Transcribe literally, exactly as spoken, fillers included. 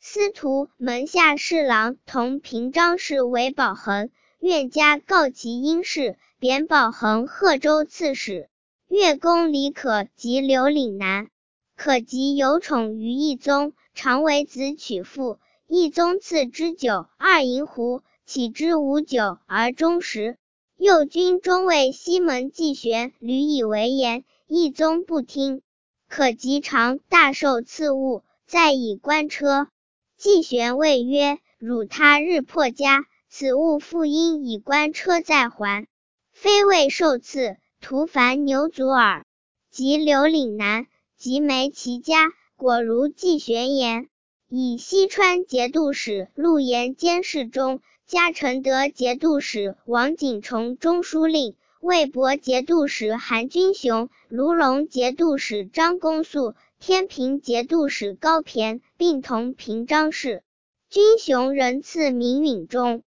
司徒门下侍郎同平章事为保衡，愿加告其因事，贬保衡贺州刺史。越公李可及刘岭南。可及有宠于懿宗，常为子娶妇。懿宗赐之酒二银壶，岂之无酒而终食。右军中尉西门季玄屡以为言，懿宗不听。可及常大受赐物，再以官车。季玄谓曰：汝他日破家，此物复应以官车再还，非为受赐，徒烦牛足耳。及刘岭南，即没其家，果如季玄言。以西川节度使陆延监视中，加承德节度使王景崇中书令，魏博节度使韩君雄，卢龙节度使张公素，天平节度使高骈，并同平章事。君雄人赐明允中。